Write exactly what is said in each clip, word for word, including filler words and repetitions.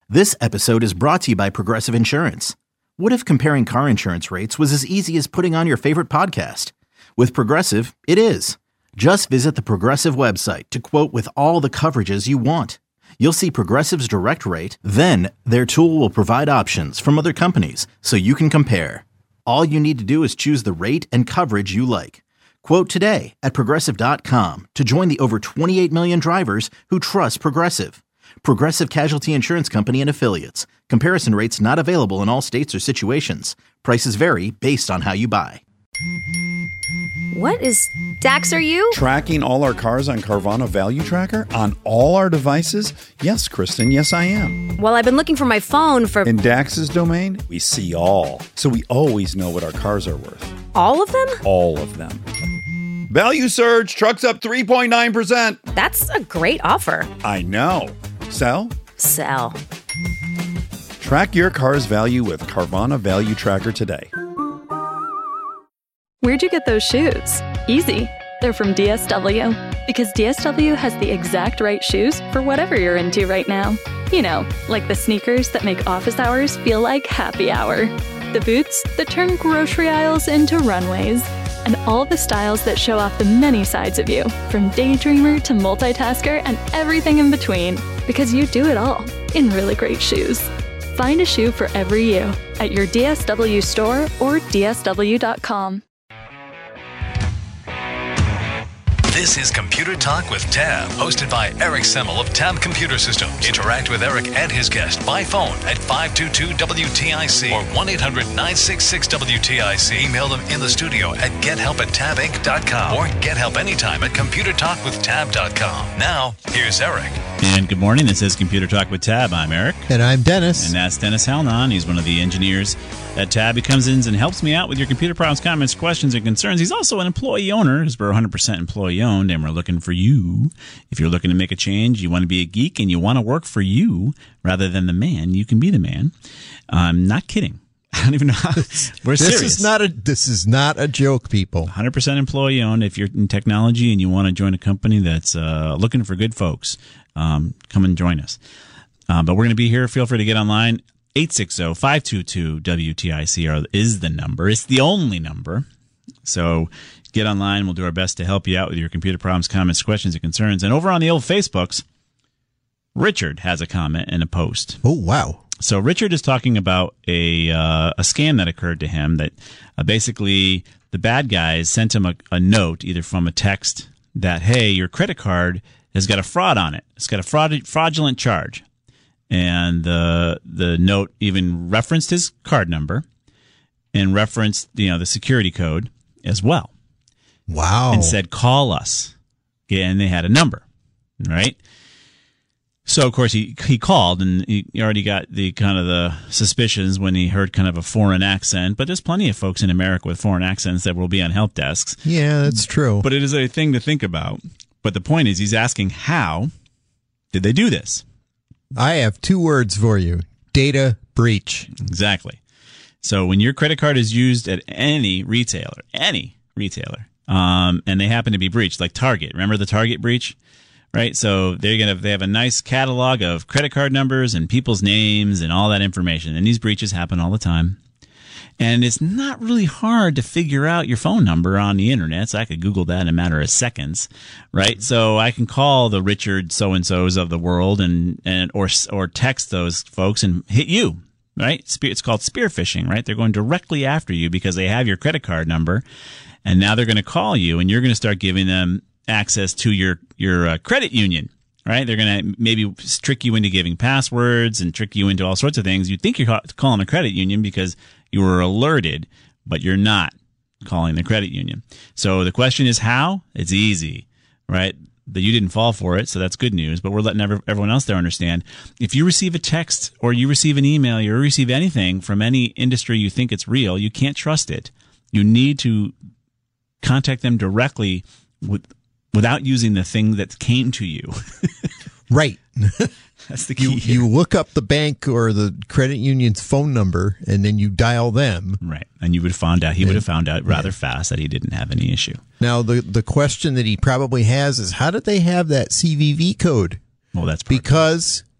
This episode is brought to you by Progressive Insurance. What if comparing car insurance rates was as easy as putting on your favorite podcast? With Progressive, it is. Just visit the Progressive website to quote with all the coverages you want. You'll see Progressive's direct rate, then their tool will provide options from other companies so you can compare. All you need to do is choose the rate and coverage you like. Quote today at Progressive dot com to join the over twenty-eight million drivers who trust Progressive. Progressive Casualty Insurance Company and Affiliates. Comparison rates not available in all states or situations. Prices vary based on how you buy. What is Dax, are you? Tracking all our cars on Carvana Value Tracker on all our devices? Yes, Kristen, yes I am. Well, I've been looking for my phone for... In Dax's domain, we see all. So we always know what our cars are worth. All of them? All of them. Value surge, trucks up three point nine percent. That's a great offer. I know. Sell? Sell. Track your car's value with Carvana Value Tracker today. Where'd you get those shoes? Easy. They're from D S W. Because D S W has the exact right shoes for whatever you're into right now. You know, like the sneakers that make office hours feel like happy hour. The boots that turn grocery aisles into runways. And all the styles that show off the many sides of you, from daydreamer to multitasker and everything in between. Because you do it all in really great shoes. Find a shoe for every you at your D S W store or D S W dot com. This is Computer Talk with Tab, hosted by Eric Semmel of Tab Computer Systems. Interact with Eric and his guest by phone at five two two W T I C or one eight hundred nine six six W T I C. Email them in the studio at gethelp at tab inc dot com or get help anytime at computer talk with tab dot com. Now, here's Eric. And good morning. This is Computer Talk with Tab. I'm Eric. And I'm Dennis. And that's Dennis Halnon. He's one of the engineers at Tab. He comes in and helps me out with your computer problems, comments, questions, and concerns. He's also an employee owner, because we're one hundred percent employee owned, and we're looking for you. If you're looking to make a change, you want to be a geek, and you want to work for you rather than the man, you can be the man. I'm not kidding. I don't even know how. We're this serious. Is not a, this is not a joke, people. one hundred percent employee owned. If you're in technology and you want to join a company that's uh, looking for good folks, um, come and join us. Uh, but we're going to be here. Feel free to get online. eight six zero, five two two, W T I C is the number. It's the only number. So get online. We'll do our best to help you out with your computer problems, comments, questions, and concerns. And over on the old Facebooks, Richard has a comment and a post. Oh, wow. So Richard is talking about a uh, a scam that occurred to him that uh, basically the bad guys sent him a, a note, either from a text that, hey, your credit card has got a fraud on it. It's got a fraud, fraudulent charge. And the the note even referenced his card number and referenced, you know, the security code as well. Wow. And said, call us. Yeah, and they had a number, right? So, of course, he he called, and he already got the kind of the suspicions when he heard kind of a foreign accent. But there's plenty of folks in America with foreign accents that will be on help desks. Yeah, that's true. But it is a thing to think about. But the point is, he's asking, how did they do this? I have two words for you. Data breach. Exactly. So when your credit card is used at any retailer, any retailer, um, and they happen to be breached, like Target. Remember the Target breach? Right? So they're gonna they have a nice catalog of credit card numbers and people's names and all that information. And these breaches happen all the time. And it's not really hard to figure out your phone number on the internet. So I could Google that in a matter of seconds, right? So I can call the Richard so-and-sos of the world and, and or or text those folks and hit you, right? It's called spear phishing, right? They're going directly after you because they have your credit card number, and now they're going to call you, and you're going to start giving them access to your your uh, credit union, right? They're going to maybe trick you into giving passwords and trick you into all sorts of things. You think you're calling a credit union because you were alerted, but you're not calling the credit union. So the question is how? It's easy, right? That you didn't fall for it, so that's good news. But we're letting every, everyone else there understand. If you receive a text or you receive an email or you receive anything from any industry you think it's real, you can't trust it. You need to contact them directly with, without using the thing that came to you. Right. That's the key. You, here. you look up the bank or the credit union's phone number, and then you dial them. Right. And you would have found out, he would have found out rather fast that he didn't have any issue. Now, the, the question that he probably has is, how did they have that C V V code? Well, that's because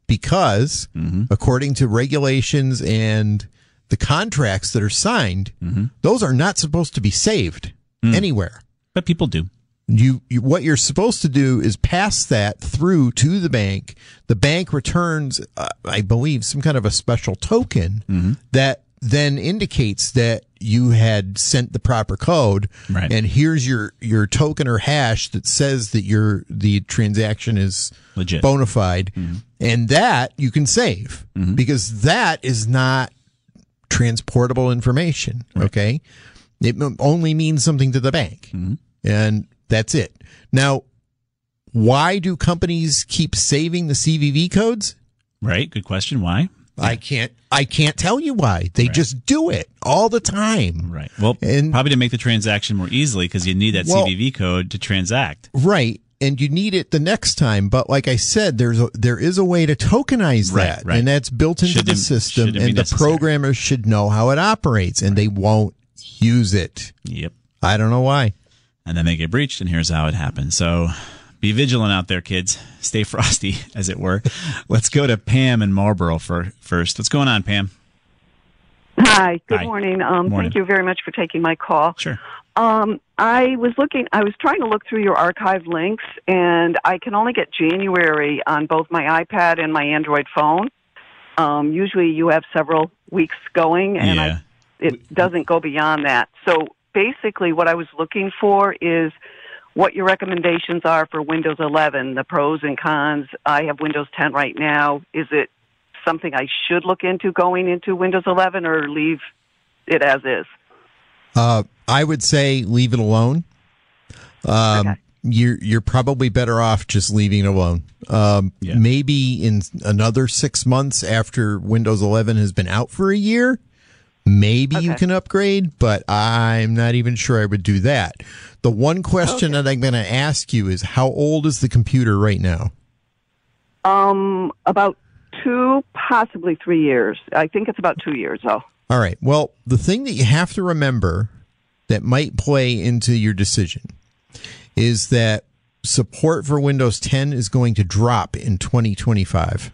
because Mm-hmm. according to regulations and the contracts that are signed, Mm-hmm. those are not supposed to be saved Mm. anywhere. But people do. You, you what you're supposed to do is pass that through to the bank. The bank returns, uh, I believe, some kind of a special token Mm-hmm. that then indicates that you had sent the proper code, Right. and here's your your token or hash that says that your the transaction is Legit. bona fide, and that you can save Mm-hmm. because that is not transportable information. Okay, it m- only means something to the bank, Mm-hmm. and that's it. Now, why do companies keep saving the C V V codes? Right. Good question. Why? I can't. I can't tell you why. They Right. just do it all the time. Right. Well, And- probably to make the transaction more easily because you need that Well- C V V code to transact. Right. And you need it the next time. But like I said, there's a, there is a way to tokenize Right, that. right. And that's built into Shouldn't- the system. shouldn't be And the necessary. programmers should know how it operates. And they won't use it. Yep. I don't know why. And then they get breached, and here's how it happens. So be vigilant out there, kids. Stay frosty, as it were. Let's go to Pam in Marlboro for, first. What's going on, Pam? Hi, good Hi. morning. Um, Morning. Thank you very much for taking my call. Sure. Um, I was looking, I was trying to look through your archive links, and I can only get January on both my iPad and my Android phone. Um, usually you have several weeks going, and Yeah. I, it doesn't go beyond that. So basically what I was looking for is what your recommendations are for Windows eleven, the pros and cons. I have Windows ten right now. Is it something I should look into going into Windows eleven or leave it as is? Uh, I would say leave it alone. Um, Okay. You're you're probably better off just leaving it alone. Um, Yeah. Maybe in another six months after Windows eleven has been out for a year, maybe you Okay. can upgrade. But I'm not even sure I would do that. The one question that I'm going to ask you is, how old is the computer right now? Um, about two, possibly three years. I think it's about two years, though. All right. Well, the thing that you have to remember that might play into your decision is that support for Windows ten is going to drop in twenty twenty-five.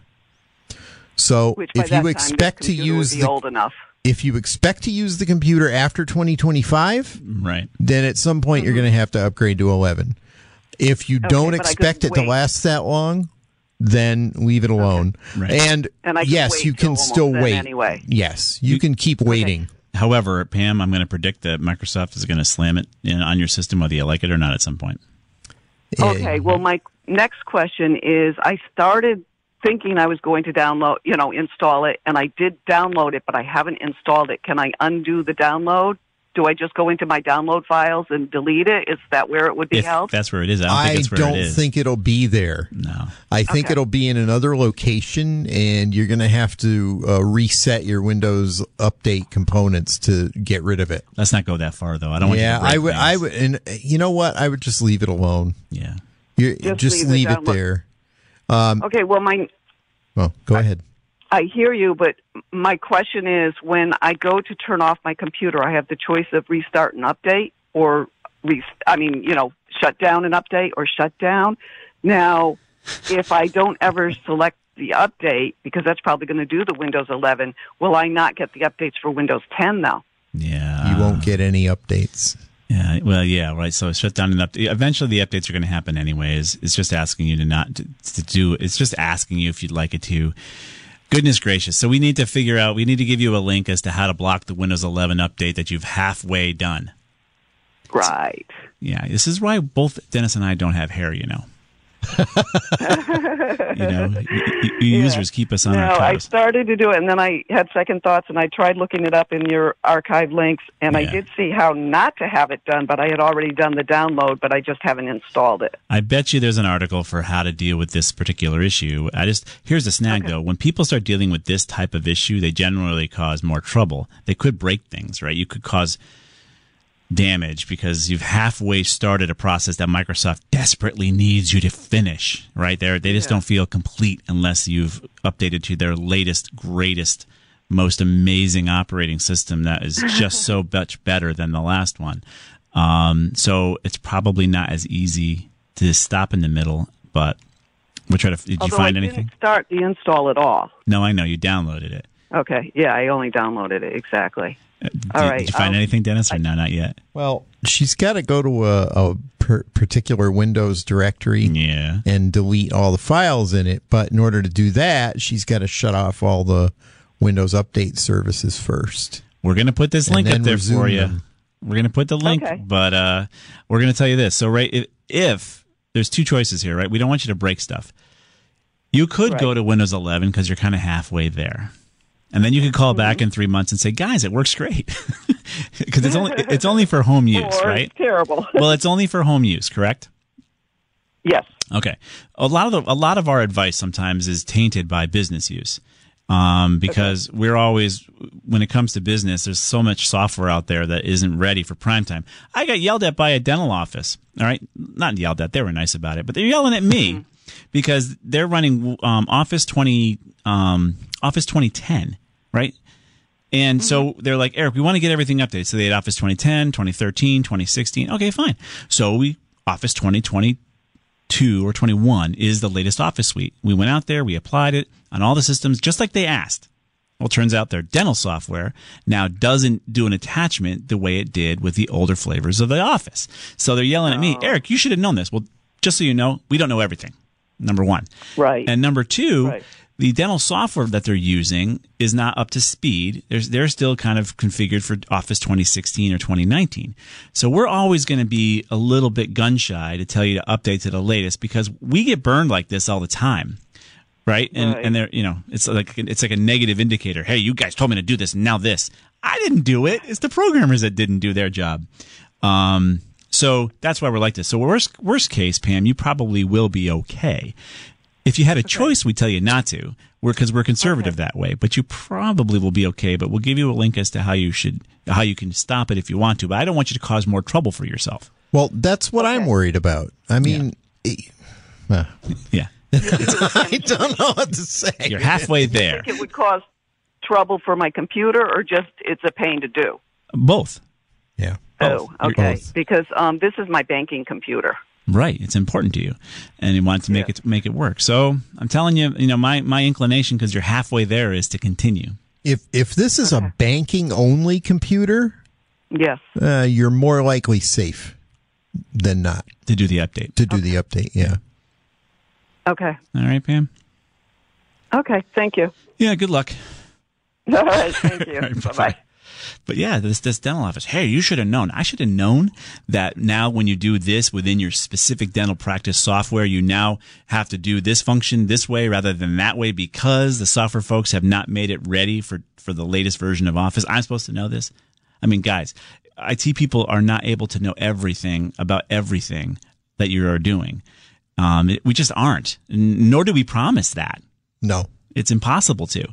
So Which by if that you time, expect this to computer would use be the old enough. if you expect to use the computer after twenty twenty-five, Right. then at some point you're going to have to upgrade to eleven. If you don't but I could expect it to wait. last that long, then leave it alone. Right. And, And I can yes, wait you can till still almost then wait. anyway. Yes, you can keep waiting. However, Pam, I'm going to predict that Microsoft is going to slam it in, on your system whether you like it or not at some point. Okay, well, my next question is, I started thinking I was going to download, you know, install it, and I did download it, but I haven't installed it. Can I undo the download? Do I just go into my download files and delete it? Is that where it would be If held? that's where it is, I don't I think it's where don't it is. think it'll be there. No. I think Okay. it'll be in another location, and you're going to have to uh, reset your Windows Update components to get rid of it. Let's not go that far, though. I don't want Yeah, you to break I would. I things. would, and uh, you know what? I would just leave it alone. Yeah. You Just just, leave it leave it download. there. Um, Okay, well, my well, go ahead. I hear you, but my question is, when I go to turn off my computer, I have the choice of restart and update, or, re- I mean, you know, shut down and update, or shut down. Now, if I don't ever select the update, because that's probably going to do the Windows eleven, will I not get the updates for Windows ten, though? Yeah. You won't get any updates. Yeah, well, yeah, right. So shut down and update. Eventually, the updates are going to happen anyways. It's just asking you to not to, to do. It's just asking you if you'd like it to. Goodness gracious! So we need to figure out. We need to give you a link as to how to block the Windows eleven update that you've halfway done. Right. Yeah, this is why both Dennis and I don't have hair. You know. you know, you, you Yeah. users keep us on No, our I toes. started to do it, and then I had second thoughts, and I tried looking it up in your archive links, and I Yeah. did see how not to have it done, but I had already done the download, but I just haven't installed it. I bet you there's an article for how to deal with this particular issue. I just here's the snag though. When people start dealing with this type of issue, they generally cause more trouble. They could break things, right? You could cause damage because you've halfway started a process that Microsoft desperately needs you to finish, right? They they just Yeah. don't feel complete unless you've updated to their latest, greatest, most amazing operating system that is just so much better than the last one. Um, so it's probably not as easy to stop in the middle, but We try to. Did Although you find I anything? Didn't start the install at all. No, I know you downloaded it. Okay, yeah, I only downloaded it exactly. Uh, did, all right. Did you find um, anything, Dennis, or I, no, not yet? Well, she's got to go to a, a per particular Windows directory Yeah. and delete all the files in it. But in order to do that, she's got to shut off all the Windows Update services first. We're going to put this And link then up there resume for you. them. We're going to put the link, Okay. but uh, we're going to tell you this. So, right, if, if there's two choices here, right? We don't want you to break stuff. You could Right. go to Windows eleven because you're kind of halfway there. And then you could call Mm-hmm. back in three months and say, guys, it works great. Because it's only, it's only for home use, or right? It's terrible. Well, it's only for home use, correct? Yes. Okay. A lot of the, a lot of our advice sometimes is tainted by business use. Um, because okay. we're always, when it comes to business, there's so much software out there that isn't ready for prime time. I got yelled at by a dental office. All right. Not yelled at. They were nice about it, but they're yelling at me mm-hmm. because they're running, um, Office twenty, um, Office twenty ten, right? And mm-hmm. so they're like, Eric, we want to get everything updated. So they had Office twenty ten, twenty thirteen, twenty sixteen. Okay, fine. So we, Office twenty twenty-two or twenty-one is the latest Office suite. We went out there, we applied it on all the systems just like they asked. Well, it turns out their dental software now doesn't do an attachment the way it did with the older flavors of the Office. So they're yelling at me, Eric, you should have known this. Well, just so you know, we don't know everything, number one. Right. And number two, right. the dental software that they're using is not up to speed. There's, they're still kind of configured for Office twenty sixteen or twenty nineteen. So we're always going to be a little bit gun shy to tell you to update to the latest because we get burned like this all the time. Right. And, right. and they're, you know, it's like, it's like a negative indicator. Hey, you guys told me to do this and now this. I didn't do it. It's the programmers that didn't do their job. Um, so that's why we're like this. So worst, worst case, Pam, you probably will be okay. If you had a okay. choice, we tell you not to. We're because we're conservative okay. that way, but you probably will be okay. But we'll give you a link as to how you should, how you can stop it if you want to. But I don't want you to cause more trouble for yourself. Well, that's what okay. I'm worried about. I mean, yeah. Uh, yeah. I don't know what to say. You're halfway Do you there. think it would cause trouble for my computer, or just it's a pain to do? Both. Yeah. Oh, Both. okay. Both. Because um, this is my banking computer. Right, it's important to you, and you want to make yeah. it make it work. So I'm telling you, you know, my my inclination, because you're halfway there, is to continue. If if this is okay. a banking only computer, yes, uh, you're more likely safe than not to do the update. To do okay. the update, yeah. Okay. All right, Pam. Okay, thank you. Yeah, good luck. All right, thank you. Right, bye bye. But yeah, this this dental office. Hey, you should have known. I should have known that now when you do this within your specific dental practice software, you now have to do this function this way rather than that way because the software folks have not made it ready for, for the latest version of Office. I'm supposed to know this. I mean, guys, I T people are not able to know everything about everything that you are doing. Um, it, we just aren't, nor do we promise that. No, it's impossible to.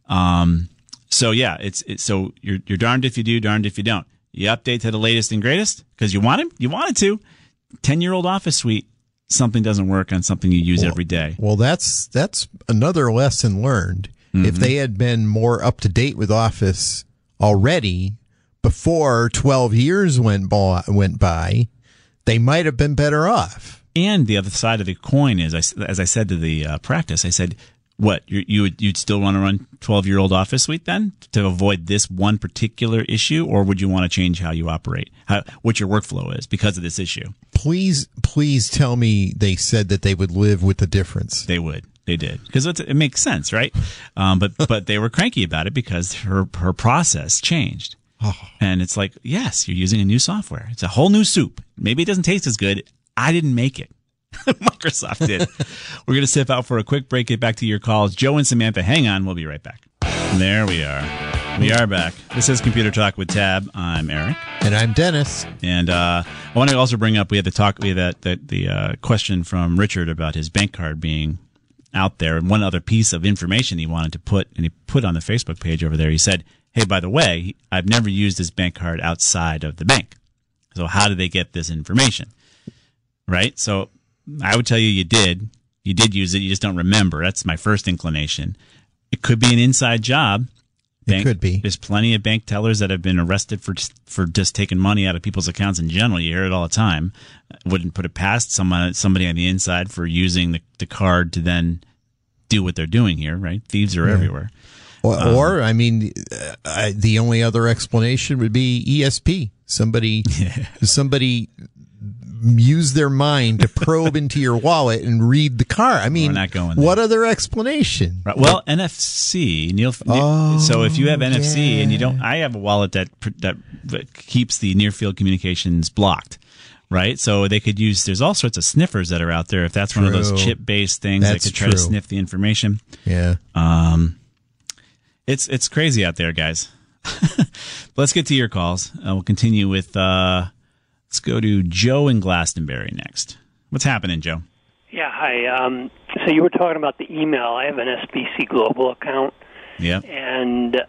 Um, so yeah, it's, it's so you're you're darned if you do, darned if you don't. You update to the latest and greatest because you want it. You wanted to. Ten year old Office suite. Something doesn't work on something you use well, every day. Well, that's that's another lesson learned. Mm-hmm. If they had been more up to date with Office already before twelve years went by, went by, they might have been better off. And the other side of the coin is, as I said to the uh, practice, I said, what, you, you would, you'd still want to run twelve-year-old Office Suite then to avoid this one particular issue, or would you want to change how you operate, how, what your workflow is because of this issue? Please, please tell me they said that they would live with the difference. They would. They did. Because it makes sense, right? Um, but but they were cranky about it because her, her process changed. Oh. And it's like, yes, you're using a new software. It's a whole new soup. Maybe it doesn't taste as good. I didn't make it. Microsoft did. We're going to step out for a quick break, get back to your calls. Joe and Samantha, hang on. We'll be right back. There we are. We are back. This is Computer Talk with Tab. I'm Eric. And I'm Dennis. And uh, I want to also bring up, we had the talk, we had that, that the uh, question from Richard about his bank card being out there. And one other piece of information he wanted to put, and he put on the Facebook page over there. He said, hey, by the way, I've never used this bank card outside of the bank. So how did they get this information? Right? So I would tell you you did. You did use it. You just don't remember. That's my first inclination. It could be an inside job Bank, it could be. There's plenty of bank tellers that have been arrested for for just taking money out of people's accounts in general. You hear it all the time. Wouldn't put it past someone, somebody on the inside for using the, the card to then do what they're doing here, right? Thieves are yeah. everywhere. Or, um, or, I mean, uh, I, the only other explanation would be E S P. Somebody, yeah. somebody use their mind to probe into your wallet and read the card. I mean, We're not going what there. other explanation? Right. Well, N F C, Neil. Oh, so if you have N F C yeah. and you don't, I have a wallet that that keeps the near field communications blocked. Right, so they could use. There's all sorts of sniffers that are out there. If that's true. one of those chip-based things, that's they could try true. to sniff the information. Yeah. Um, it's it's crazy out there, guys. Let's get to your calls. Uh, we'll continue with. Uh, let's go to Joe in Glastonbury next. What's happening, Joe? Yeah, hi. Um, so you were talking about the email. I have an S B C Global account. Yeah. And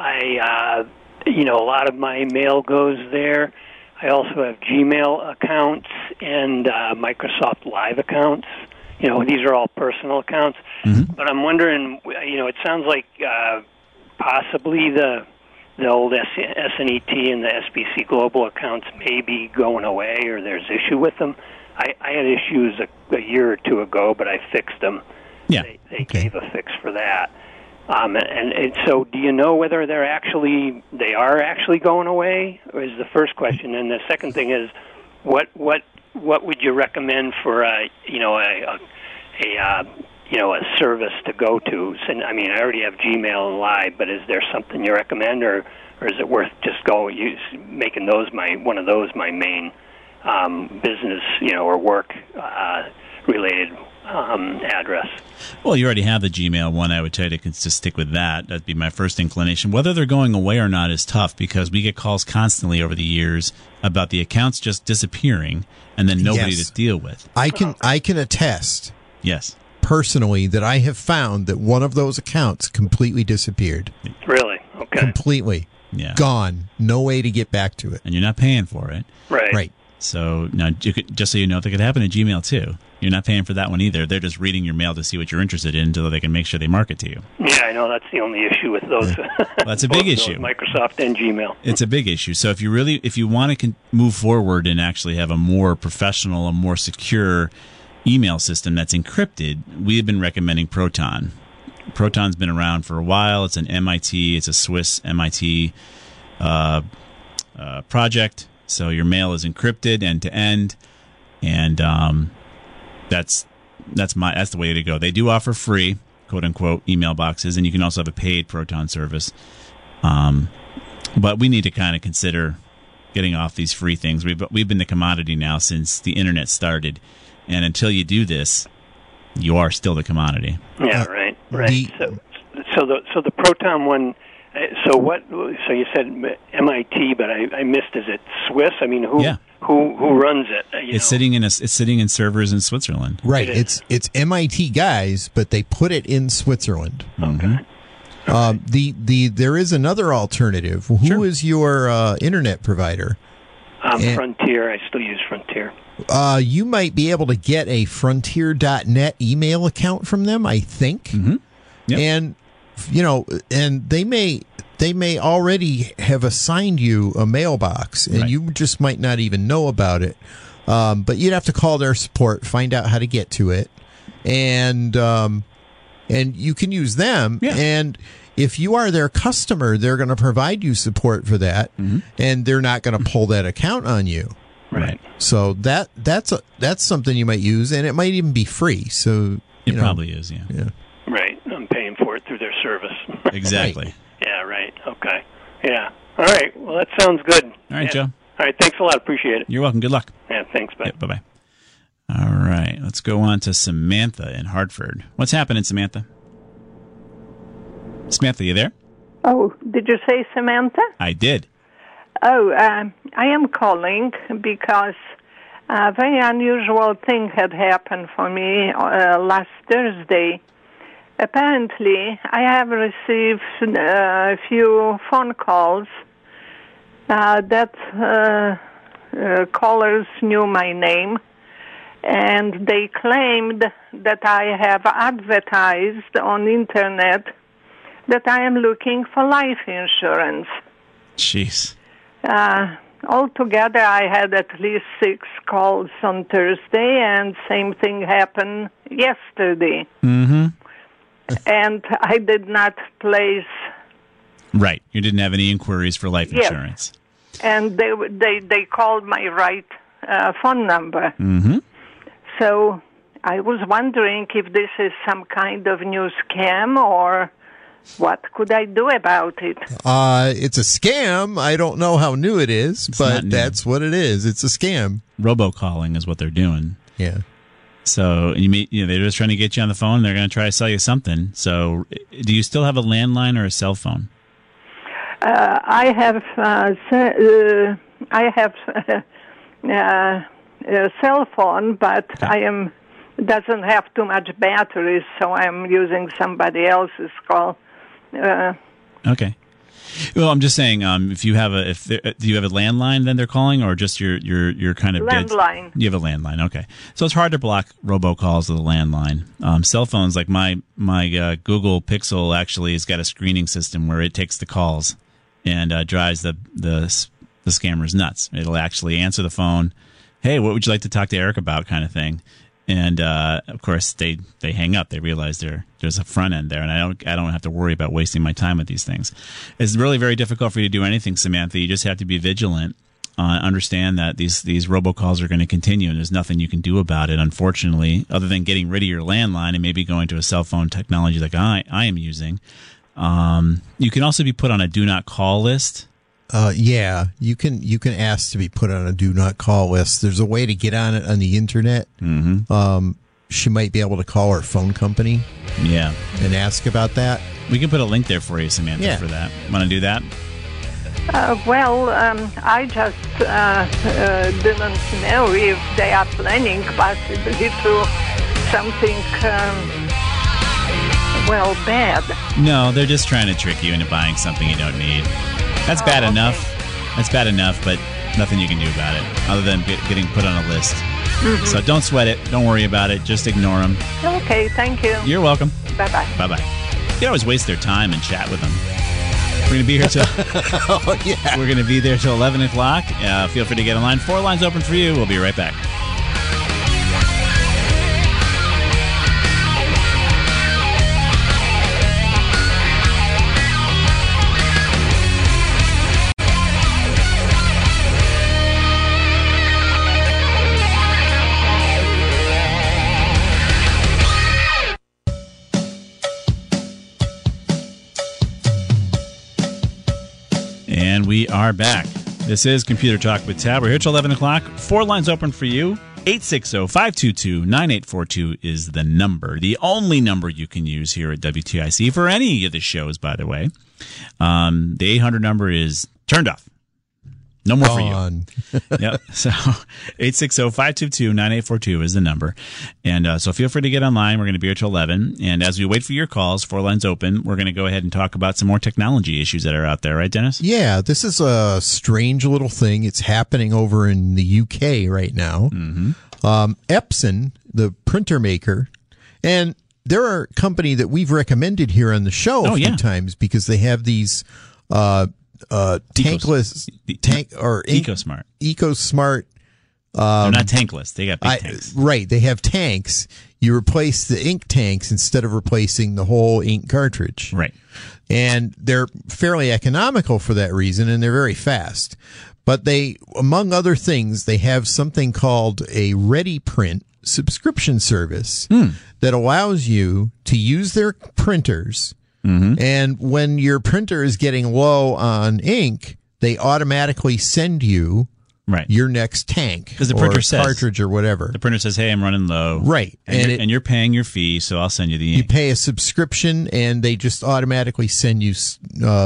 I, uh, you know, a lot of my mail goes there. I also have Gmail accounts and uh, Microsoft Live accounts. You know, these are all personal accounts. Mm-hmm. But I'm wondering, you know, it sounds like uh, possibly the the old S N E T and the S B C Global accounts may be going away, or there's issue with them. I, I had issues a, a year or two ago, but I fixed them. Yeah. They, they okay. gave a fix for that. Um, and, and so, do you know whether they're actually they are actually going away? Or is the first question, and the second thing is, what what what would you recommend for a you know a a, a uh, you know a service to go to? So, I mean, I already have Gmail and Live, but is there something you recommend, or or is it worth just going use making those my one of those my main um, business you know or work uh, related um, address? Well, you already have the Gmail one. I would tell you to just stick with that. That'd be my first inclination. Whether they're going away or not is tough because we get calls constantly over the years about the accounts just disappearing and then nobody yes. to deal with. I can I can attest Yes. personally that I have found that one of those accounts completely disappeared. Really? Okay. Completely. Yeah. Gone. No way to get back to it. And you're not paying for it. Right. Right. So now, you could, just so you know, that could happen at Gmail too. You're not paying for that one either. They're just reading your mail to see what you're interested in, so they can make sure they market to you. Yeah, I know that's the only issue with those. Well, that's a big issue. Microsoft and Gmail. It's a big issue. So if you really, if you want to con- move forward and actually have a more professional, a more secure email system that's encrypted, we've been recommending Proton. Proton's been around for a while. It's an M I T, it's a Swiss M I T uh, uh, project. So your mail is encrypted end to end, and um, that's that's my that's the way to go. They do offer free, quote unquote, email boxes, and you can also have a paid Proton service. Um, but we need to kind of consider getting off these free things. We've we've been the commodity now since the internet started, and until you do this, you are still the commodity. Yeah, right, right. The, so, so the so the Proton one. So what? So you said M I T, but I, I missed. Is it Swiss? I mean, who yeah. who who runs it? You it's know? sitting in a, it's sitting in servers in Switzerland. Right. It it's it's M I T guys, but they put it in Switzerland. Mm-hmm. Um, the the there is another alternative. Who sure. is your uh, internet provider? Um, and, Frontier. I still use Frontier. Uh, you might be able to get a Frontier dot net email account from them, I think. Mm-hmm. Yep. And you know, and they may they may already have assigned you a mailbox, and right. you just might not even know about it. Um, but you'd have to call their support, find out how to get to it, and um, and you can use them. Yeah. And if you are their customer, they're going to provide you support for that, mm-hmm. and they're not going to pull that account on you. Right. So that that's a, that's something you might use, and it might even be free. So you it know, probably is. Yeah. Yeah. Right. I'm paying for it through their service. Exactly. Right. Yeah. Right. Okay. Yeah. All right. Well, that sounds good. All right, yeah. Joe. All right. Thanks a lot. Appreciate it. You're welcome. Good luck. Yeah. Thanks. Bye. Yep, bye-bye. All right. Let's go on to Samantha in Hartford. What's happening, Samantha? Samantha, you there? Oh, did you say Samantha? I did. Oh, um, I am calling because a very unusual thing had happened for me uh, last Thursday. Apparently, I have received uh, a few phone calls uh, that uh, uh, callers knew my name, and they claimed that I have advertised on internet that I am looking for life insurance. Jeez. Uh, altogether, I had at least six calls on Thursday, and same thing happened yesterday. Mm-hmm. And I did not place. Right. You didn't have any inquiries for life Yes. insurance. And they they they called my right uh, phone number. Mm-hmm. So I was wondering if this is some kind of new scam, or what could I do about it? Uh, it's a scam. I don't know how new it is, It's not but new. that's what it is. It's a scam. Robocalling is what they're doing. Yeah. So you mean, you know, they're just trying to get you on the phone. They're going to try to sell you something. So do you still have a landline or a cell phone? Uh, I have uh, se- uh, I have uh, a cell phone, but I am doesn't have too much batteries, so I'm using somebody else's call. Uh, Okay. Well, I'm just saying, um, if you have a, if there- do you have a landline then they're calling, or just your your your kind of dead- Landline. You have a landline, okay. So it's hard to block robocalls with a landline. Um, cell phones, like my my uh, Google Pixel, actually has got a screening system where it takes the calls and uh, drives the the the scammers nuts. It'll actually answer the phone. Hey, what would you like to talk to Eric about, kind of thing. And uh, of course, they, they hang up. They realize there there's a front end there, and I don't I don't have to worry about wasting my time with these things. It's really very difficult for you to do anything, Samantha. You just have to be vigilant. Uh, understand that these these robocalls are going to continue, and there's nothing you can do about it, unfortunately, other than getting rid of your landline and maybe going to a cell phone technology like I I am using. Um, you can also be put on a do not call list. Uh, yeah, you can you can ask to be put on a do not call list. There's a way to get on it on the internet. Mm-hmm. Um, she might be able to call her phone company. Yeah, and ask about that. We can put a link there for you, Samantha, Yeah. for that. Want to do that? uh, well, um, I just uh, uh, didn't know if they are planning possibly to something um, well bad. No, they're just trying to trick you into buying something you don't need. That's Oh, bad okay. enough. That's bad enough, but nothing you can do about it other than get, getting put on a list. Mhm. So don't sweat it. Don't worry about it. Just ignore them. Okay, thank you. You're welcome. Bye bye. Bye bye. You can always waste their time and chat with them. We're going to be here till oh, yeah. We're going to be there till eleven o'clock. Uh, feel free to get online. Four lines open for you. We'll be right back. And we are back. This is Computer Talk with Tab. We're here till eleven o'clock. Four lines open for you. eight six zero, five two two, nine eight four two is the number. The only number you can use here at W T I C for any of the shows, by the way. Um, the eight hundred number is turned off. No more Gone. for you. Yep. So eight six zero, five two two, nine eight four two is the number. And uh, so feel free to get online. We're going to be here till eleven. And as we wait for your calls, four lines open, we're going to go ahead and talk about some more technology issues that are out there. Right, Dennis? Yeah, this is a strange little thing. It's happening over in the U K right now. Mm-hmm. Um, Epson, the printer maker, and they're a company that we've recommended here on the show Oh, a few yeah. times because they have these uh, uh, tankless tank or ink- EcoSmart. EcoSmart. They're Um, not tankless. They got big I- tanks. Right, they have tanks. You replace the ink tanks instead of replacing the whole ink cartridge. Right. And they're fairly economical for that reason, and they're very fast. But they, among other things, they have something called a ReadyPrint subscription service that allows you to use their printers. And when your printer is getting low on ink, they automatically send you Right. your next tank Because the or printer says cartridge or whatever. The printer says, "Hey, I'm running low." Right. And, And you're, it- and you're paying your fee, so I'll send you the You ink. pay a subscription, and they just automatically send you uh,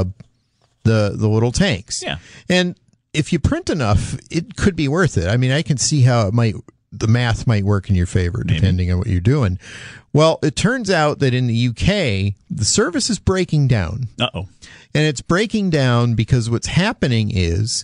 the the little tanks. Yeah. And if you print enough, it could be worth it. I mean, I can see how it might the math might work in your favor depending on what you're doing. Well, it turns out that in the U K, the service is breaking down. Uh-oh. And it's breaking down because what's happening is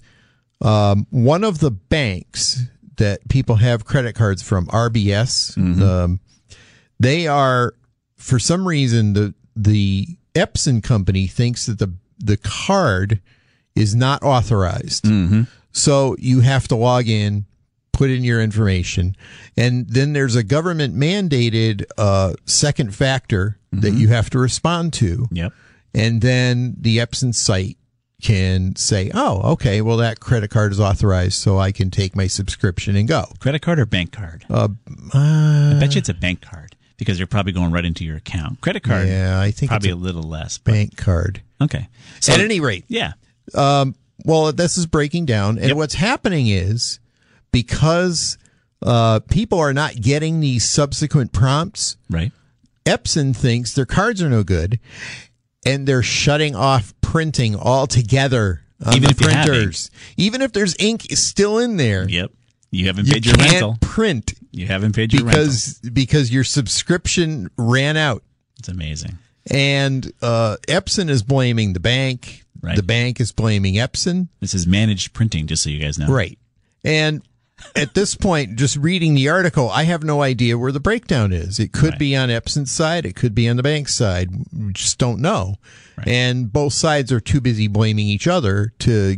um, one of the banks that people have credit cards from, R B S, um, they are, for some reason, the the Epson company thinks that the the card is not authorized. Mm-hmm. So you have to log in, put in your information, and then there's a government mandated uh, second factor mm-hmm. that you have to respond to. Yep. And then the Epson site can say, oh, okay, well, that credit card is authorized, so I can take my subscription and go. Credit card or bank card? Uh, uh, I bet you it's a bank card because you're probably going right into your account. Credit card, yeah, I think probably it's a, a little less. But bank card. Okay. So, at any rate. Yeah. Um, well, this is breaking down. And yep. what's happening is because uh, people are not getting these subsequent prompts, right? Epson thinks their cards are no good, and they're shutting off printing altogether on Even the if you have printers. Even if there's ink still in there. Yep. You haven't you paid your can't rental. print. You haven't paid your because, rental. Because your subscription ran out. It's amazing. And uh, Epson is blaming the bank. Right. The bank is blaming Epson. This is managed printing, just so you guys know. Right. And at this point, just reading the article, I have no idea where the breakdown is. It could right. be on Epson's side. It could be on the bank's side. We just don't know. Right. And both sides are too busy blaming each other to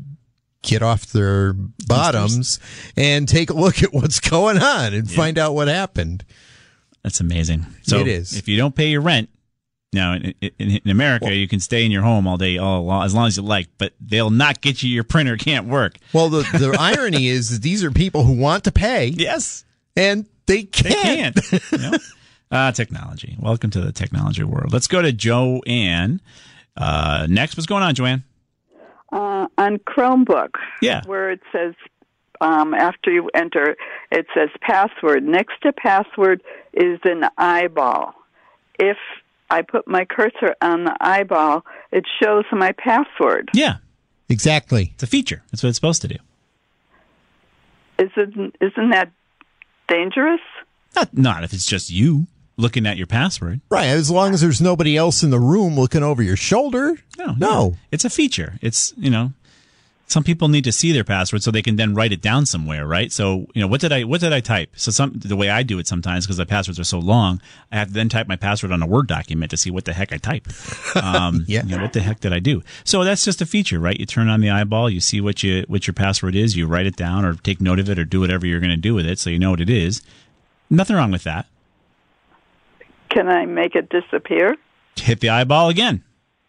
get off their bottoms and take a look at what's going on and yeah. find out what happened. That's amazing. So it is. If you don't pay your rent, now in, in, in America, well, you can stay in your home all day, all as long as you like, but they'll not get you. Your printer can't work. Well, the, the irony is that these are people who want to pay. Yes. And they can't. They can't. You know? uh, technology. Welcome to the technology world. Let's go to Joanne. Uh, next, what's going on, Joanne? Uh, on Chromebook, yeah. where it says, um, after you enter, it says password. Next to password is an eyeball. If I put my cursor on the eyeball, it shows my password. Yeah. Exactly. It's a feature. That's what it's supposed to do. Isn't, isn't that dangerous? Not, not if it's just you looking at your password. Right. As long as there's nobody else in the room looking over your shoulder. No. No. Yeah. It's a feature. It's, you know, some people need to see their password so they can then write it down somewhere, right? So, you know, what did I what did I type? So some the way I do it sometimes, because the passwords are so long, I have to then type my password on a Word document to see what the heck I type. Um, yeah. You know, what the heck did I do? So that's just a feature, right? You turn on the eyeball, you see what you what your password is, you write it down or take note of it or do whatever you're going to do with it so you know what it is. Nothing wrong with that. Can I make it disappear? Hit the eyeball again.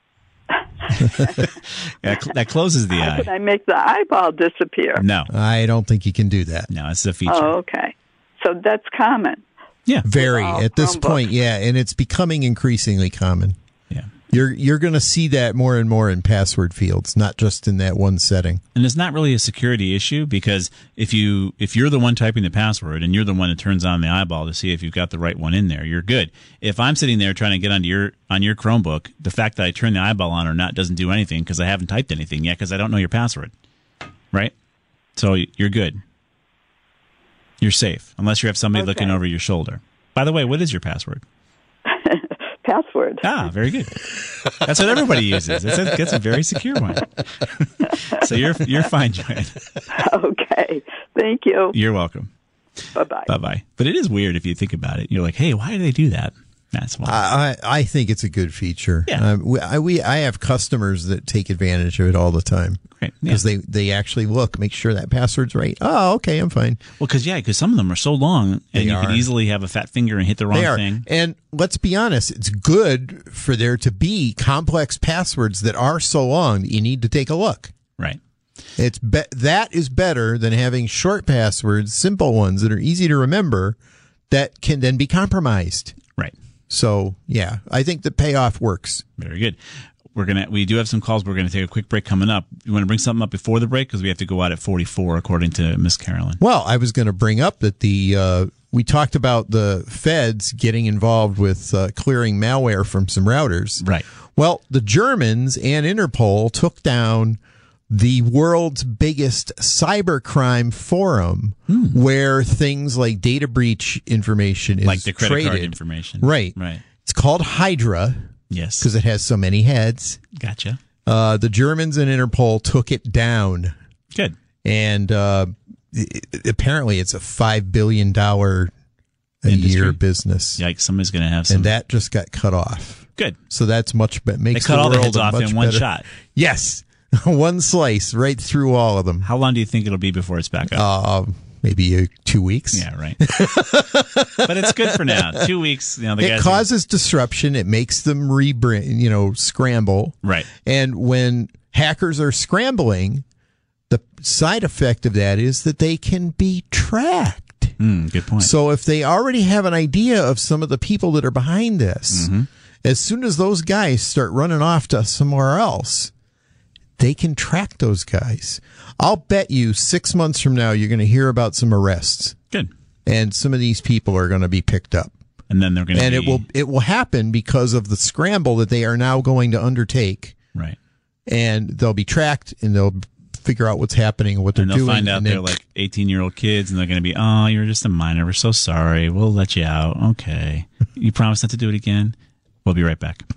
that, that closes the How eye. can I make the eyeball disappear? No. I don't think you can do that. No, it's a feature. Oh, okay. So that's common. Yeah. Very. Oh, At this Chromebook. point, yeah. And it's becoming increasingly common. Yeah. You're you're going to see that more and more in password fields, not just in that one setting. And it's not really a security issue because if you if you're the one typing the password and you're the one that turns on the eyeball to see if you've got the right one in there, you're good. If I'm sitting there trying to get onto your on your Chromebook, the fact that I turn the eyeball on or not doesn't do anything because I haven't typed anything yet because I don't know your password, right? So you're good. You're safe unless you have somebody Okay. looking over your shoulder. By the way, what is your password? Password. Ah, very good. That's what everybody uses. It's a, it's a very secure one. So you're you're fine, Joanne. Okay. Thank you. You're welcome. Bye-bye. Bye-bye. But it is weird if you think about it. You're like, hey, why do they do that? That's why. I I I think it's a good feature. Yeah. Um, we, I, we I have customers that take advantage of it all the time. Great. Yeah. Because they, they actually look, make sure that password's right. Oh, okay, I'm fine. Well, because, yeah, because some of them are so long, and They you are. could easily have a fat finger and hit the wrong They are. thing. And let's be honest, it's good for there to be complex passwords that are so long that you need to take a look. Right. It's be- that is better than having short passwords, simple ones that are easy to remember that can then be compromised. Right. So, yeah, I think the payoff works. Very good. We're gonna we do have some calls. We're gonna take a quick break coming up. You want to bring something up before the break because we have to go out at forty-four, according to Miss Carolyn. Well, I was going to bring up that the uh, we talked about the feds getting involved with uh, clearing malware from some routers. Right. Well, the Germans and Interpol took down the world's biggest cybercrime forum, Hmm. where things like data breach information is Like the credit traded. card information. Right. Right. It's called Hydra Yes. because it has so many heads. Gotcha. Uh, the Germans and Interpol took it down. Good. And uh, it, apparently it's a five billion dollars a Industry. year business. Yikes. Somebody's gonna have some. And that just got cut off. Good. So that's much better. Makes They cut the all the world heads a off much in one better- shot. Yes. One slice right through all of them. How long do you think it'll be before it's back up? Uh, maybe uh, two weeks. Yeah, right. But it's good for now. Two weeks. You know, the It guys causes disruption. It makes them re you know, scramble. Right. And when hackers are scrambling, the side effect of that is that they can be tracked. Mm, good point. So if they already have an idea of some of the people that are behind this, Mm-hmm. as soon as those guys start running off to somewhere else, they can track those guys. I'll bet you six months from now, you're going to hear about some arrests. Good. And some of these people are going to be picked up. And then they're going to And be... it will it will happen because of the scramble that they are now going to undertake. Right. And they'll be tracked, and they'll figure out what's happening and what they're And they'll doing. find out and they're then- like eighteen-year-old kids, and they're going to be, oh, you're just a minor. We're so sorry. We'll let you out. Okay. You promise not to do it again? We'll be right back.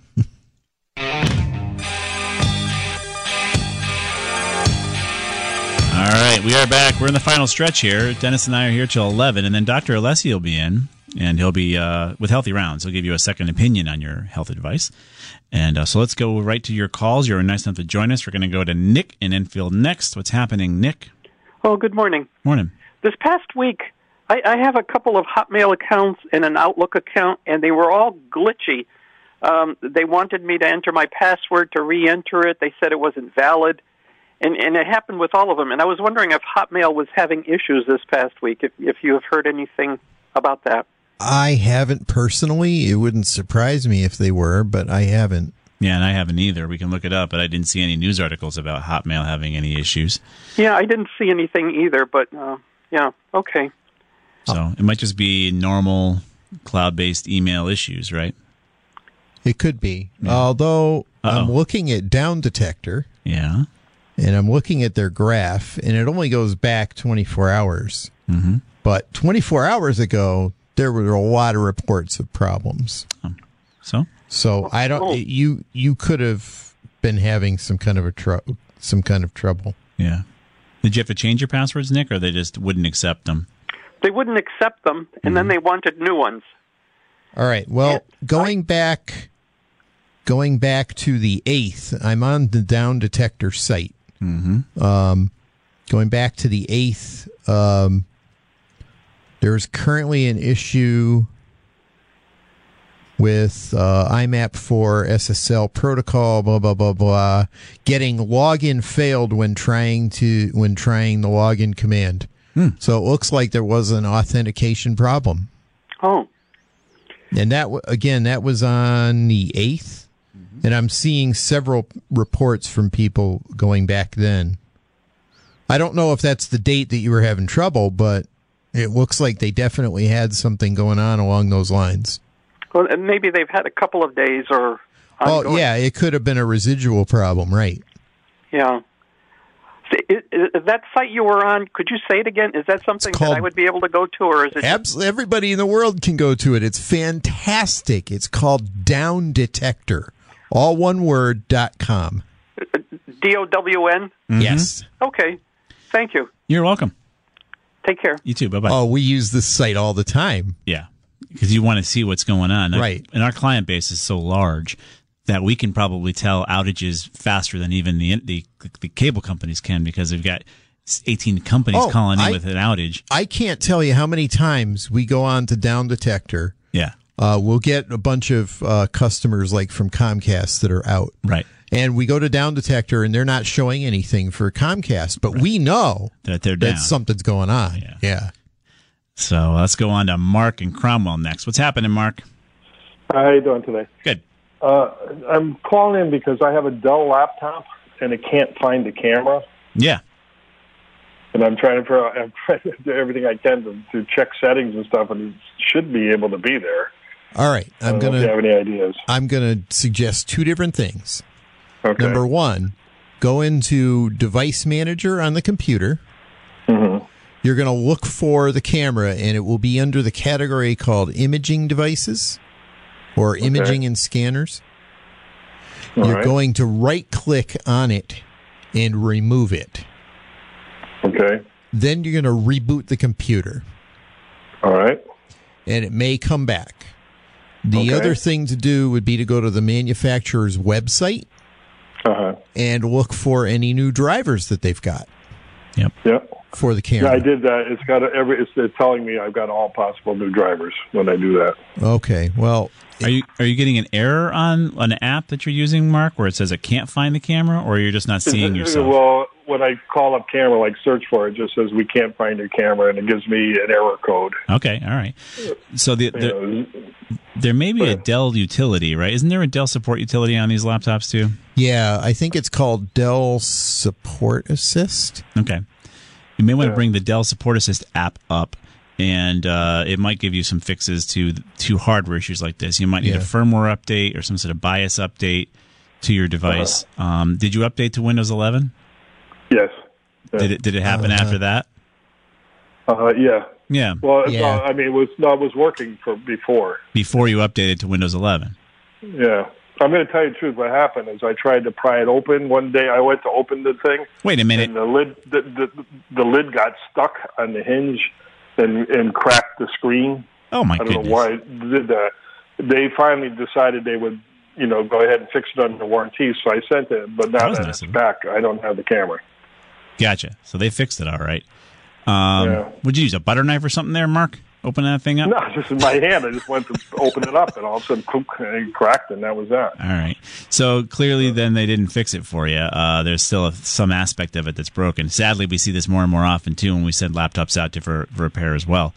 All right, we are back. We're in the final stretch here. Dennis and I are here till eleven, and then Doctor Alessi will be in, and he'll be uh, with Healthy Rounds. He'll give you a second opinion on your health advice. And uh, so let's go right to your calls. You're nice enough to join us. We're going to go to Nick in Enfield next. What's happening, Nick? Oh, good morning. Morning. This past week, I, I have a couple of Hotmail accounts and an Outlook account, and they were all glitchy. Um, they wanted me to enter my password to re-enter it. They said it wasn't valid. And, and it happened with all of them. And I was wondering if Hotmail was having issues this past week, if, if you have heard anything about that. I haven't personally. It wouldn't surprise me if they were, but I haven't. Yeah, and I haven't either. We can look it up, but I didn't see any news articles about Hotmail having any issues. Yeah, I didn't see anything either, but uh, yeah, okay. So it might just be normal cloud-based email issues, right? It could be. Yeah. Although Uh-oh. I'm looking at Down Detector. Yeah. And I'm looking at their graph, and it only goes back twenty-four hours. Mm-hmm. But twenty-four hours ago, there were a lot of reports of problems. Um, so? So I don't. You you could have been having some kind of a tr- some kind of trouble. Yeah. Did you have to change your passwords, Nick, or they just wouldn't accept them? They wouldn't accept them, and mm-hmm. then they wanted new ones. All right. Well, going back, going back to the eighth, I'm on the Down Detector site. Mm-hmm. Um, going back to the eighth, um, there's currently an issue with uh, I M A P four S S L protocol, blah blah blah blah, getting login failed when trying to when trying the login command. Hmm. So it looks like there was an authentication problem. Oh, and that again, that was on the eighth. And I'm seeing several reports from people going back then. I don't know if that's the date that you were having trouble, but it looks like they definitely had something going on along those lines. Well, and maybe they've had a couple of days or ongoing. Oh, yeah, it could have been a residual problem, right? Yeah. Is, is that site you were on, could you say it again? Is that something called, that I would be able to go to, or is it? Absolutely, everybody in the world can go to it. It's fantastic. It's called Down Detector. All one word, dot com. D O W N? Mm-hmm. Yes. Okay. Thank you. You're welcome. Take care. You too. Bye-bye. Oh, we use this site all the time. Yeah, because you want to see what's going on. Right. And our client base is so large that we can probably tell outages faster than even the the, the cable companies can, because they've got eighteen companies oh, calling in I, with an outage. I can't tell you how many times we go on to Down Detector. Yeah. Uh, we'll get a bunch of uh, customers like from Comcast that are out. Right. And we go to Down Detector and they're not showing anything for Comcast, but right. we know that they're down. That something's going on. Yeah. yeah. So let's go on to Mark and Cromwell next. What's happening, Mark? How are you doing today? Good. Uh, I'm calling in because I have a Dell laptop and it can't find the camera. Yeah. And I'm trying to I'm trying to do everything I can to, to check settings and stuff, and it should be able to be there. All right, I'm going to. If you have any ideas? I'm going to suggest two different things. Okay. Number one, go into Device Manager on the computer. Mm-hmm. You're going to look for the camera, and it will be under the category called Imaging Devices or okay. Imaging and Scanners. All You're right. going to right-click on it and remove it. Okay. Then you're going to reboot the computer. All right. And it may come back. The Okay. other thing to do would be to go to the manufacturer's website Uh-huh. and look for any new drivers that they've got. Yep. Yep. For the Yeah, camera. I did that. It's got a, every. It's, it's telling me I've got all possible new drivers when I do that. Okay. Well, Are you are you getting an error on an app that you're using, Mark, where it says it can't find the camera, or you're just not seeing yourself? Well, when I call up camera, like search for it, it just says we can't find your camera, and it gives me an error code. Okay, all right. So the, You the know, there may be a Dell utility, right? Isn't there a Dell support utility on these laptops too? yeah, I think it's called Dell Support Assist. Okay. You may want to Yeah. bring the Dell Support Assist app up, and uh, it might give you some fixes to to hardware issues like this. You might need Yeah. a firmware update or some sort of BIOS update to your device. Um, did you update to Windows eleven? yes. Yeah. Did it Did it happen Uh, after that? Uh, yeah. Yeah, Well, it's, Yeah. uh, I mean, it was no, it was working for before. before you updated to Windows eleven. Yeah. I'm going to tell you the truth. What happened is I tried to pry it open. One day I went to open the thing, Wait a minute. and the lid, the, the, the lid got stuck on the hinge and, and cracked the screen. Oh my I don't goodness. know why it did that. They finally decided they would, you know, go ahead and fix it under warranty. So I sent it, but That now was that nice it's of them. back, I don't have the camera. Gotcha. So they fixed it all right. Um, Yeah. Would you use a butter knife or something there, Mark? Open that thing up? No, just in my hand. I just went to open it up, and all of a sudden, clunk, it cracked, and that was that. All right. So clearly, then they didn't fix it for you. Uh, there's still a, some aspect of it that's broken. Sadly, we see this more and more often too when we send laptops out to for, for repair as well.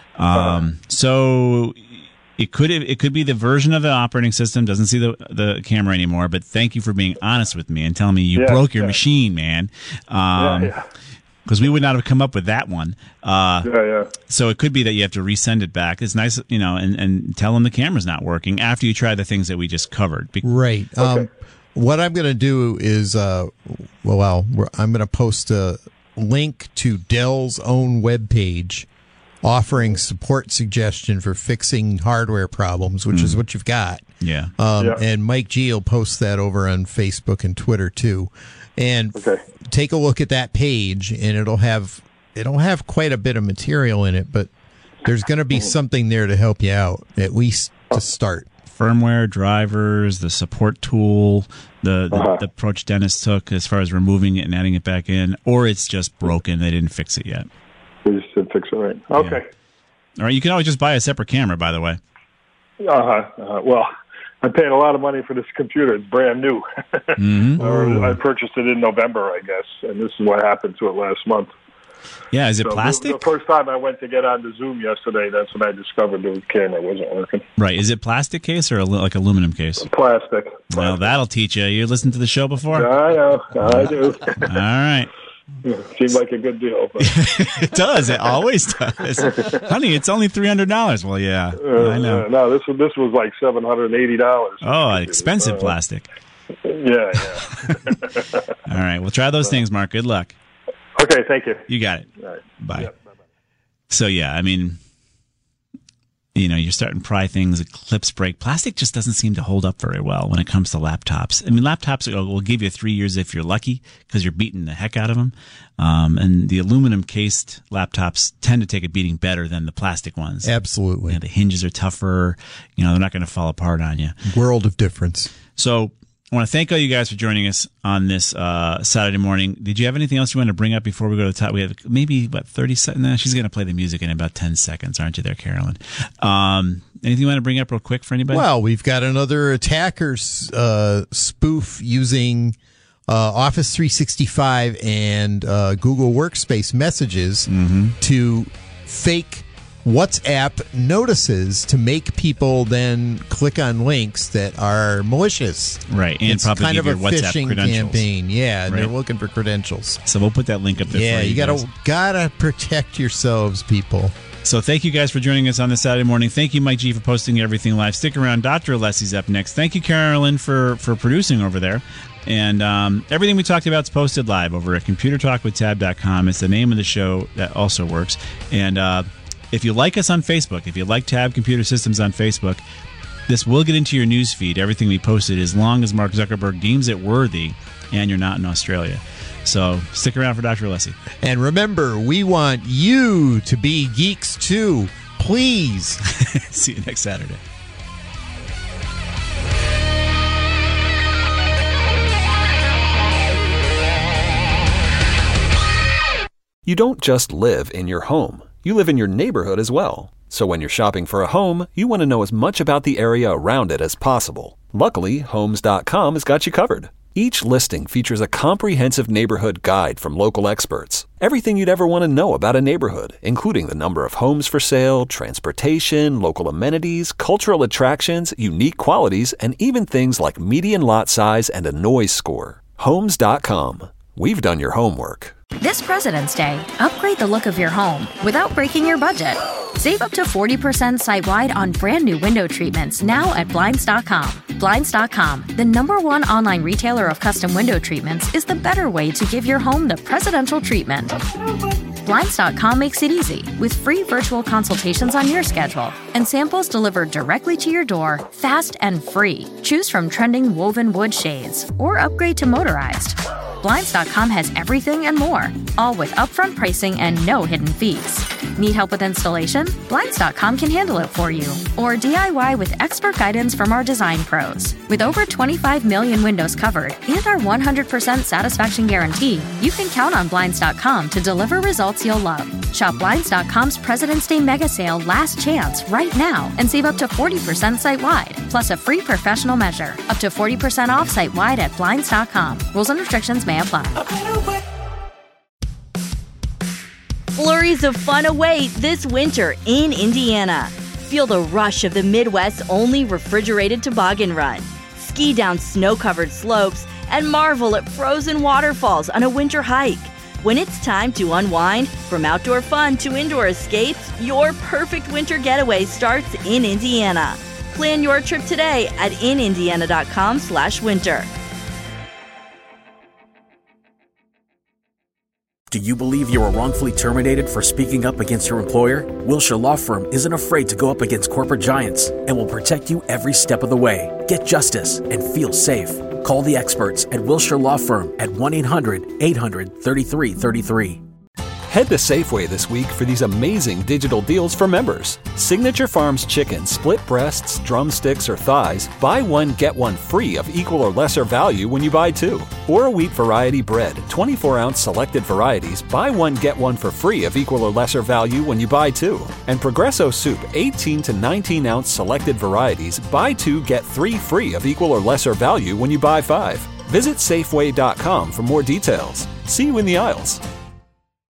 Um, so it could it could be the version of the operating system doesn't see the the camera anymore. But thank you for being honest with me and telling me you Yeah, broke your yeah. machine, man. Um, yeah, yeah. Because we would not have come up with that one. Uh, Yeah, yeah. So it could be that you have to resend it back. It's nice, you know, and, and tell them the camera's not working after you try the things that we just covered. Be- Right. Um, what I'm going to do is, uh, well, we're, I'm going to post a link to Dell's own webpage offering support suggestion for fixing hardware problems, which is what you've got. Yeah. Um, Yeah. And Mike G will post that over on Facebook and Twitter too. And Okay. take a look at that page, and it'll have it'll have quite a bit of material in it, but there's going to be something there to help you out, at least to start. Firmware, drivers, the support tool, the, the, Uh-huh. the approach Dennis took as far as removing it and adding it back in, or it's just broken. They didn't fix it yet. We just didn't fix it right. Okay. All right. You can always just buy a separate camera, by the way. Uh-huh. uh-huh. Well, I'm paying a lot of money for this computer. It's brand new. Mm-hmm. Or I purchased it in November, I guess, and this is what happened to it last month. Yeah. Is it So plastic? The first time I went to get onto Zoom yesterday, that's when I discovered the camera wasn't working. Right. Is it plastic case or a, like aluminum case? Plastic. Well, that'll teach you. You listened to the show before? I know. I do. All right. Seemed like a good deal. But, It does. It always does. Honey, it's only three hundred dollars. Well, yeah. uh, I know. No, this was this was like seven hundred and eighty dollars. Oh, expensive Uh, plastic. Yeah, yeah. All right. Well, try those things, Mark. Good luck. Okay, thank you. You got it. All right. Bye. Yeah. So, yeah, I mean, you know, you're starting to pry things, the clips break. Plastic just doesn't seem to hold up very well when it comes to laptops. I mean, laptops will will give you three years if you're lucky because you're beating the heck out of them. Um, and the aluminum cased laptops tend to take a beating better than the plastic ones. Absolutely. Yeah, the hinges are tougher. You know, they're not going to fall apart on you. World of difference. So I want to thank all you guys for joining us on this uh, Saturday morning. Did you have anything else you want to bring up before we go to the top? We have maybe, what, thirty seconds? No, she's going to play the music in about ten seconds, aren't you there, Carolyn? Um, anything you want to bring up real quick for anybody? Well, we've got another attacker's uh, spoof using uh, Office three sixty-five and uh, Google Workspace messages to fake WhatsApp notices to make people then click on links that are malicious. Right, and it's probably kind give of a your WhatsApp phishing credentials. campaign. Yeah, and they're Right. looking for credentials. So we'll put that link up there Yeah, for you you gotta guys. gotta protect yourselves, people. So thank you guys for joining us on this Saturday morning. Thank you, Mike G, for posting everything live. Stick around. Doctor Alessi's up next. Thank you, Carolyn, for, for producing over there. And um, everything we talked about is posted live over at computer talk with tab dot com. It's the name of the show that also works. And uh, if you like us on Facebook, if you like Tab Computer Systems on Facebook, this will get into your news feed, everything we posted, as long as Mark Zuckerberg deems it worthy and you're not in Australia. So stick around for Doctor Alessi. And remember, we want you to be geeks too. Please. See you next Saturday. You don't just live in your home. You live in your neighborhood as well. So when you're shopping for a home, you want to know as much about the area around it as possible. Luckily, Homes dot com has got you covered. Each listing features a comprehensive neighborhood guide from local experts. Everything you'd ever want to know about a neighborhood, including the number of homes for sale, transportation, local amenities, cultural attractions, unique qualities, and even things like median lot size and a noise score. Homes dot com. We've done your homework. This President's Day, upgrade the look of your home without breaking your budget. Save up to forty percent site-wide on brand new window treatments now at Blinds dot com. Blinds dot com, the number one online retailer of custom window treatments, is the better way to give your home the presidential treatment. Blinds dot com makes it easy with free virtual consultations on your schedule and samples delivered directly to your door, fast and free. Choose from trending woven wood shades or upgrade to motorized. Blinds dot com has everything and more, all with upfront pricing and no hidden fees. Need help with installation? Blinds dot com can handle it for you. Or D I Y with expert guidance from our design pros. With over twenty-five million windows covered and our one hundred percent satisfaction guarantee, you can count on Blinds dot com to deliver results you'll love. Shop Blinds dot com's President's Day Mega Sale Last Chance right now and save up to forty percent site-wide, plus a free professional measure. Up to forty percent off site-wide at Blinds dot com. Rules and restrictions may apply. Flurries of fun await this winter in Indiana. Feel the rush of the Midwest's only refrigerated toboggan run. Ski down snow-covered slopes and marvel at frozen waterfalls on a winter hike. When it's time to unwind, from outdoor fun to indoor escapes, your perfect winter getaway starts in Indiana. Plan your trip today at in indiana dot com slash winter. Do you believe you were wrongfully terminated for speaking up against your employer? Wilshire Law Firm isn't afraid to go up against corporate giants and will protect you every step of the way. Get justice and feel safe. Call the experts at Wilshire Law Firm at one eight hundred eight hundred thirty-three thirty-three. Head to Safeway this week for these amazing digital deals for members. Signature Farms chicken, split breasts, drumsticks, or thighs, buy one, get one free of equal or lesser value when you buy two. Or a wheat variety bread, twenty-four ounce selected varieties, buy one, get one for free of equal or lesser value when you buy two. And Progresso soup, eighteen to nineteen ounce selected varieties, buy two, get three free of equal or lesser value when you buy five. Visit Safeway dot com for more details. See you in the aisles.